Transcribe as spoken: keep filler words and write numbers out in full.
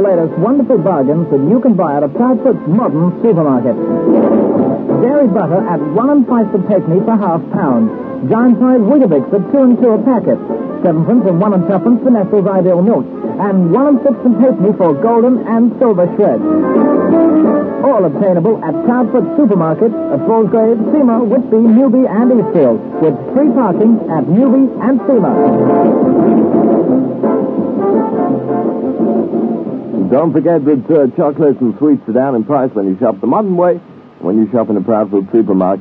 latest wonderful bargains that you can buy at a Proudfoot's modern supermarket. Dairy butter at one and five for Pekney per half pound. Giant size Weetabix at two and two a packet. Sevenpence and one and twopence for Nestle's Ideal Milk. And one and sixpence halfpenny for golden and silver shreds. All obtainable at Proudfoot Supermarket at Fallsgrave, Seymour, Whitby, Newby, and Eastfield, with free parking at Newby and Seymour. Don't forget that uh, chocolates and sweets are down in price when you shop the modern way. When you shop in a Proudfoot Supermarket.